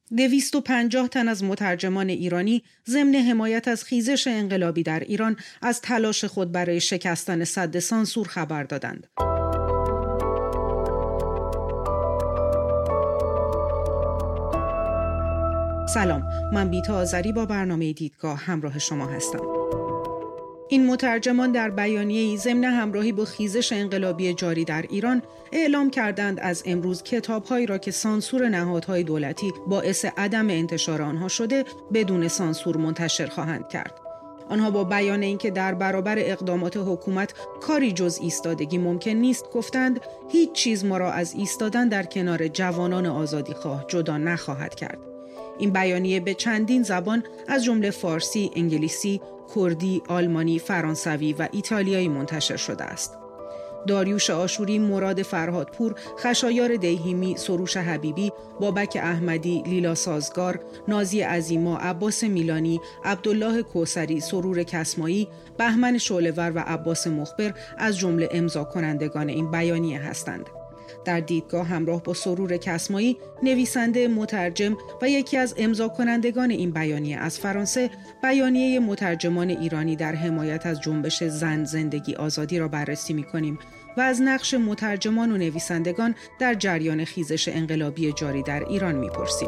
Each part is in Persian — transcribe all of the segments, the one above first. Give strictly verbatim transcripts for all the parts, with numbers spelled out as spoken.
دویست و پنجاه تن از مترجمان ایرانی ضمن حمایت از خیزش انقلابی در ایران از تلاش خود برای شکستن سد سانسور خبر دادند. سلام، من بیتا آذری با برنامه دیدگاه همراه شما هستم. این مترجمان در بیانیه‌ای ضمن همراهی با خیزش انقلابی جاری در ایران اعلام کردند از امروز کتاب‌هایی را که سانسور نهادهای دولتی باعث عدم انتشار آنها شده بدون سانسور منتشر خواهند کرد. آنها با بیان اینکه در برابر اقدامات حکومت کاری جز ایستادگی ممکن نیست گفتند هیچ چیز ما را از ایستادن در کنار جوانان آزادیخواه جدا نخواهد کرد. این بیانیه به چندین زبان از جمله فارسی، انگلیسی، کردی، آلمانی، فرانسوی و ایتالیایی منتشر شده است. داریوش آشوری، مراد فرهادپور، خشایار دیهیمی، سروش حبیبی، بابک احمدی، لیلا سازگار، نازی عظیما، عباس میلانی، عبدالله کوثری، سرور کسمایی، بهمن شعله‌ور و عباس مخبر از جمله امضا کنندگان این بیانیه هستند. در دیدگاه همراه با سرور کسمایی، نویسنده، مترجم و یکی از امضا کنندگان این بیانیه از فرانسه، بیانیه مترجمان ایرانی در حمایت از جنبش زن، زندگی، آزادی را بررسی می‌کنیم و از نقش مترجمان و نویسندگان در جریان خیزش انقلابی جاری در ایران می‌پرسیم.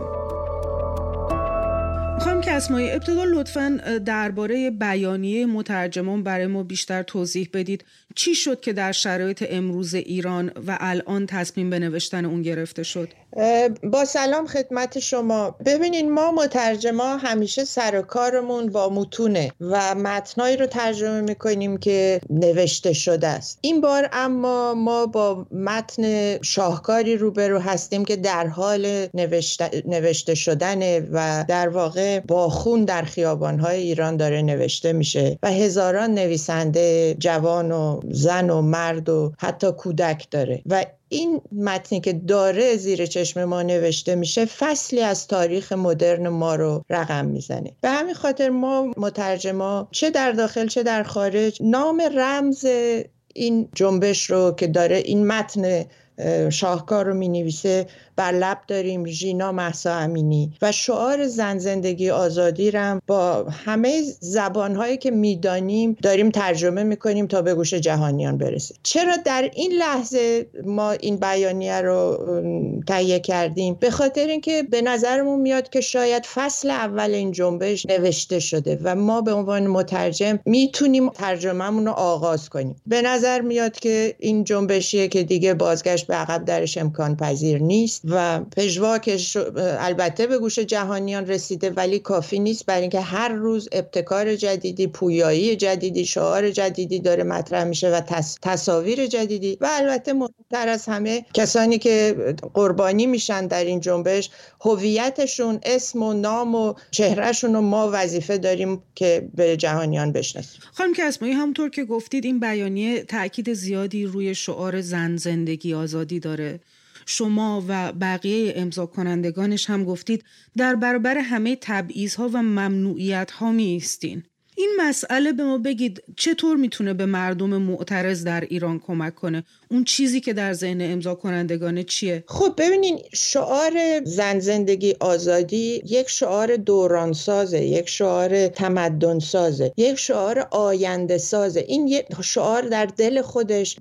خانم کسمایی، ابتدا لطفاً درباره بیانیه مترجمان برای ما بیشتر توضیح بدید. چی شد که در شرایط امروز ایران و الان تصمیم به نوشتن اون گرفته شد؟ با سلام خدمت شما. ببینین، ما مترجما همیشه سر و کارمون با متونه و متنایی رو ترجمه میکنیم که نوشته شده است. این بار اما ما با متن شاهکاری روبرو هستیم که در حال نوشته, نوشته شدنه و در واقع با خون در خیابان‌های ایران داره نوشته میشه و هزاران نویسنده جوان و زن و مرد و حتی کودک داره و این متنی که داره زیر چشم ما نوشته میشه فصلی از تاریخ مدرن ما رو رقم میزنه. به همین خاطر ما مترجما چه در داخل چه در خارج نام رمز این جنبش رو که داره این متن شاهکار رو می نویسه بر لب داریم، ژینا مهسا امینی، و شعار زن زندگی آزادی رو با همه زبانهایی که میدانیم داریم ترجمه میکنیم تا به گوش جهانیان برسه. چرا در این لحظه ما این بیانیه رو تهیه کردیم؟ به خاطر اینکه به نظرمون میاد که شاید فصل اول این جنبش نوشته شده و ما به عنوان مترجم میتونیم ترجمه‌مون رو آغاز کنیم. به نظر میاد که این جنبشیه که دیگه بازگشت به عقب درش امکان پذیر نیست و پژواکش البته به گوش جهانیان رسیده ولی کافی نیست، برای اینکه هر روز ابتکار جدیدی، پویایی جدیدی، شعار جدیدی داره مطرح میشه و تص... تصاویر جدیدی و البته مهمتر از همه کسانی که قربانی میشن در این جنبش، هویتشون، اسم و نام و چهرهشون رو ما وظیفه داریم که به جهانیان بشناسیم. خانم کسمایی، همونطور که گفتید این بیانیه تأکید زیادی روی شعار زن، زندگی، آزادی داره. شما و بقیه امضا کنندگانش هم گفتید در برابر همه تبعیض‌ها و ممنوعیت‌ها می ایستین. این مسئله به ما بگید چطور میتونه به مردم معترض در ایران کمک کنه؟ اون چیزی که در ذهن امضا کنندگان چیه؟ خب ببینین، شعار زن، زندگی، آزادی یک شعار دوران سازه، یک شعار تمدن سازه، یک شعار آینده سازه. این یک شعار در دل خودش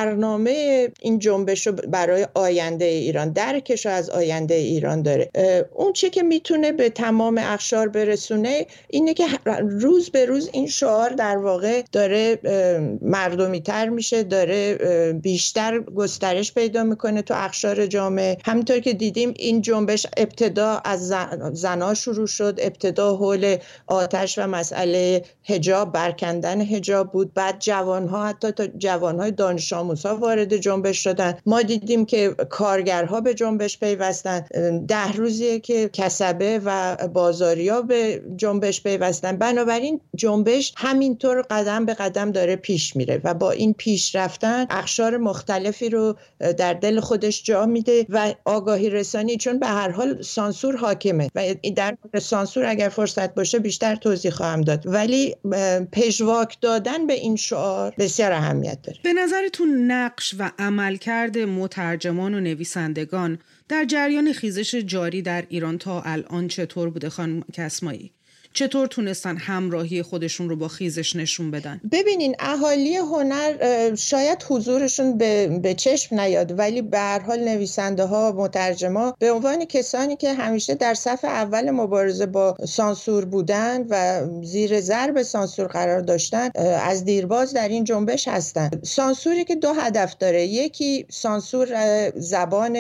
برنامه این جنبش رو برای آینده ایران، درکش از آینده ایران داره. اون چه که میتونه به تمام اقشار برسونه اینه که روز به روز این شعار در واقع داره مردمی تر میشه، داره بیشتر گسترش پیدا میکنه تو اقشار جامعه. همینطور که دیدیم این جنبش ابتدا از زن، زنها شروع شد، ابتدا حول آتش و مسئله حجاب، برکندن حجاب بود، بعد جوانها، حتی تا جوانهای دانش آموزها وارد جنبش شدن. ما دیدیم که کارگرها به جنبش پیوستن، ده روزیه که کسبه و بازاریا به جنبش پیوستن. بنابراین جنبش همینطور قدم به قدم داره پیش میره و با این پیش رفتن اقشار مختلفی رو در دل خودش جا میده و آگاهی رسانی، چون به هر حال سانسور حاکمه و در سانسور اگر فرصت باشه بیشتر توضیح خواهم داد، ولی پژواک دادن به این شعار بسیار اهمیت داره. به نظرتون نقش و عملکرد مترجمان و نویسندگان در جریان خیزش جاری در ایران تا الان چطور بوده خانم کسمایی؟ چطور تونستن همراهی خودشون رو با خیزش نشون بدن؟ ببینین اهالی هنر شاید حضورشون به, به چشم نیاد، ولی به هر حال نویسنده ها، مترجما به عنوان کسانی که همیشه در صف اول مبارزه با سانسور بودن و زیر ضرب سانسور قرار داشتن از دیرباز در این جنبش هستن. سانسوری که دو هدف داره، یکی سانسور زبان،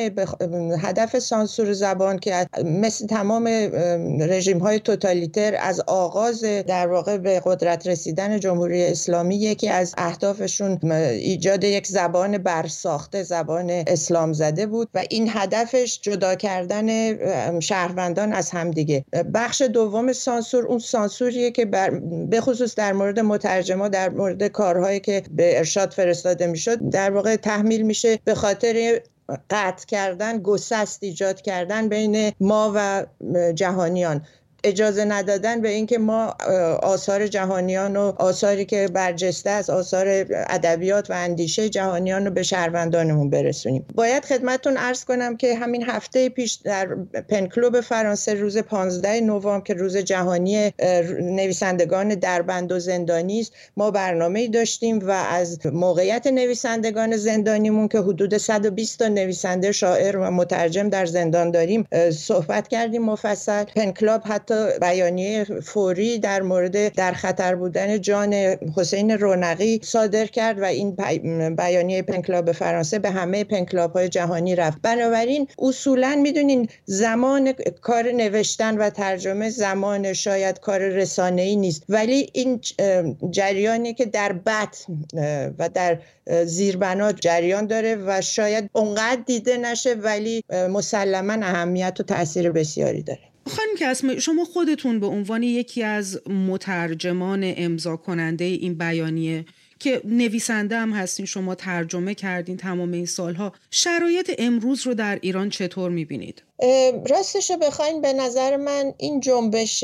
هدف سانسور زبان که مثل تمام رژیم های توتالیتر از آغاز در واقع به قدرت رسیدن جمهوری اسلامی یکی از اهدافشون ایجاد یک زبان برساخته، زبان اسلام زده بود و این هدفش جدا کردن شهروندان از همدیگه. بخش دوم سانسور اون سانسوریه که به خصوص در مورد مترجما، در مورد کارهایی که به ارشاد فرستاده میشد در واقع تحمیل میشه به خاطر قطع کردن، گسست ایجاد کردن بین ما و جهانیان، اجازه ندادن به اینکه ما آثار جهانیان و آثاری که برجسته از آثار ادبیات و اندیشه جهانیان رو به شهروندانمون برسونیم. باید خدمتتون عرض کنم که همین هفته پیش در پن کلوب فرانسه روز پانزده نوامبر که روز جهانی نویسندگان دربند و زندانی است، ما برنامه‌ای داشتیم و از موقعیت نویسندگان زندانیمون که حدود صد و بیست تا نویسنده، شاعر و مترجم در زندان داریم صحبت کردیم مفصل. پن کلوب حتی بیانیه فوری در مورد در خطر بودن جان حسین رونقی صادر کرد و این بیانیه پن کلاب فرانسه به همه پن کلاب های جهانی رفت. بنابراین اصولا میدونین زمان کار نوشتن و ترجمه زمان شاید کار رسانه‌ای نیست، ولی این جریانی که در بطن و در زیربنا جریان داره و شاید اونقدر دیده نشه ولی مسلماً اهمیت و تأثیر بسیاری داره. خانم کسمایی، شما خودتون به عنوان یکی از مترجمان امضا کننده این بیانیه که نویسنده هم هستین، شما ترجمه کردین تمام این سالها، شرایط امروز رو در ایران چطور میبینید؟ راستش رو بخواین به نظر من این جنبش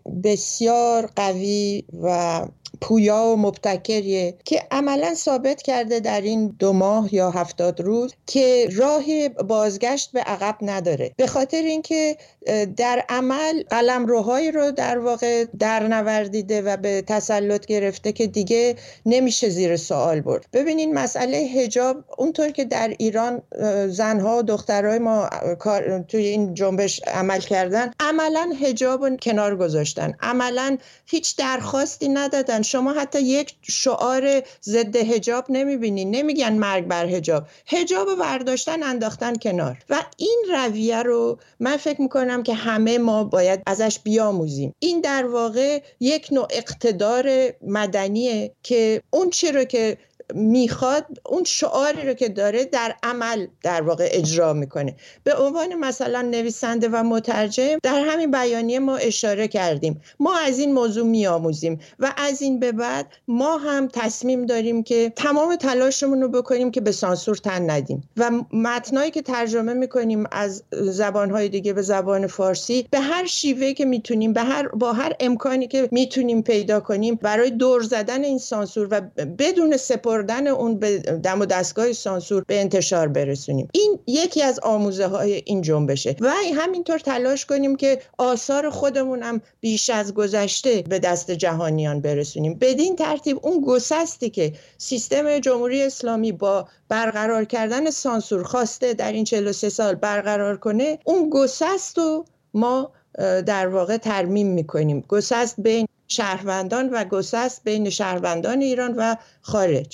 بسیار قوی و پویا و مبتکریه که عملا ثابت کرده در این دو ماه یا هفتاد روز که راهی بازگشت به عقب نداره، به خاطر اینکه در عمل قلمروهایی رو در واقع در نوردیده و به تسلط گرفته که دیگه نمیشه زیر سوال برد. ببینین مسئله حجاب اونطور که در ایران زنها و دخترای ما توی این جنبش عمل کردن، عملا حجاب رو کنار گذاشتن، عملا هیچ درخواستی ندادن. شما حتی یک شعار ضد حجاب نمیبینین، نمیگن مرگ بر حجاب، حجاب رو برداشتن انداختن کنار و این رویه رو من فکر میکنم که همه ما باید ازش بیاموزیم. این در واقع یک نوع اقتدار مدنیه که اون چی رو که میخواد، اون شعاری رو که داره در عمل در واقع اجرا میکنه. به عنوان مثلا نویسنده و مترجم در همین بیانیه ما اشاره کردیم ما از این موضوع میآموزیم و از این به بعد ما هم تصمیم داریم که تمام تلاشمون رو بکنیم که به سانسور تن ندیم و متنایی که ترجمه میکنیم از زبانهای دیگه به زبان فارسی به هر شیوه که میتونیم، به هر با هر امکانی که میتونیم پیدا کنیم برای دور زدن این سانسور و بدون سپر دن اون به دم و دستگاه سانسور به انتشار برسونیم. این یکی از آموزه های این جنبشه و همینطور تلاش کنیم که آثار خودمون هم بیش از گذشته به دست جهانیان برسونیم. بدین ترتیب اون گسستی که سیستم جمهوری اسلامی با برقرار کردن سانسور خواسته در این چهل و سه سال برقرار کنه، اون گسست رو ما در واقع ترمیم میکنیم. گسست بین شهروندان و گسست بین شهروندان ایران و خارج.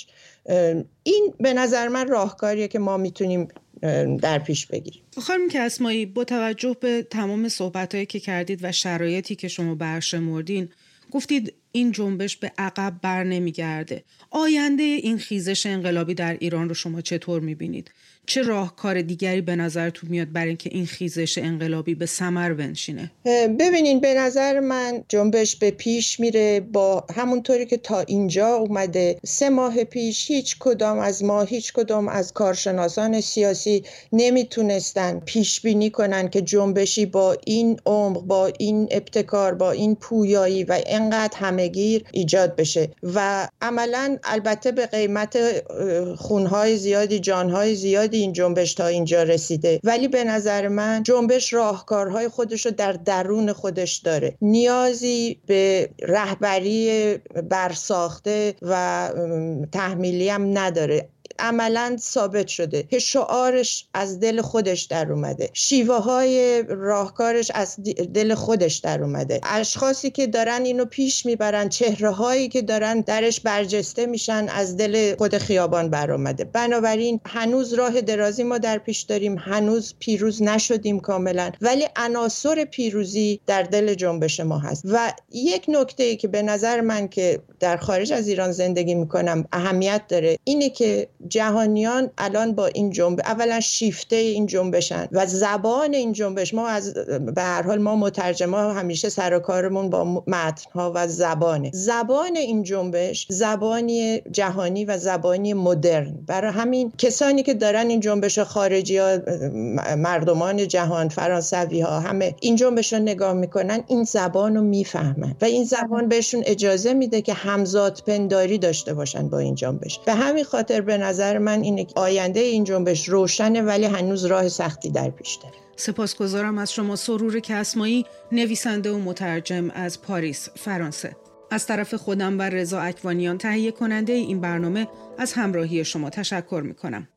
این به نظر من راهکاریه که ما میتونیم در پیش بگیریم. خانم کسمایی، با توجه به تمام صحبتایی که کردید و شرایطی که شما برشمردین، گفتید این جنبش به عقب بر نمیگرده. آینده این خیزش انقلابی در ایران رو شما چطور میبینید؟ چه راهکار دیگری به نظرتون میاد برای اینکه این خیزش انقلابی به ثمر بنشینه؟ ببینین به نظر من جنبش به پیش میره با همونطوری که تا اینجا اومده. سه ماه پیش هیچ کدام از ما هیچ کدام از کارشناسان سیاسی نمیتونستن پیش بینی کنن که جنبشی با این عمق، با این ابتکار، با این پویایی و اینقدر همهگیر ایجاد بشه و عملاً البته به قیمت خونهای زیادی، جانهای زیادی این جنبش تا اینجا رسیده، ولی به نظر من جنبش راهکارهای خودش رو در درون خودش داره. نیازی به رهبری برساخته و تحمیلی هم نداره. عملاً ثابت شده که شعارش از دل خودش در اومده، شیوه های راهکارش از دل خودش در اومده، اشخاصی که دارن اینو پیش میبرن، چهره هایی که دارن درش برجسته میشن از دل خود خیابان بر اومده. بنابراین هنوز راه درازی ما در پیش داریم، هنوز پیروز نشدیم کاملا، ولی عناصر پیروزی در دل جنبش ما هست. و یک نکته ای که به نظر من که در خارج از ایران زندگی میکنم اهمیت داره اینه که جهانیان الان با این جنبش اولا شیفته این جنبشن و زبان این جنبش، ما از به هر حال ما مترجما همیشه سر و کارمون با متن‌ها و زبانه. زبان این جنبش زبانی جهانی و زبانی مدرن. برای همین کسانی که دارن این جنبش خارجی ها، مردمان جهان، فرانسوی ها، همه این جنبش رو نگاه میکنن، این زبان رو میفهمن و این زبان بهشون اجازه میده که همزاد پنداری داشته باشن با این جنبش. به همین خاطر به نظر من اینه که آینده این جنبش روشنه، ولی هنوز راه سختی در پیش داره. سپاسگزارم از شما سرور کسمایی، نویسنده و مترجم از پاریس، فرانسه. از طرف خودم و رضا اکوانیان تهیه کننده این برنامه از همراهی شما تشکر میکنم.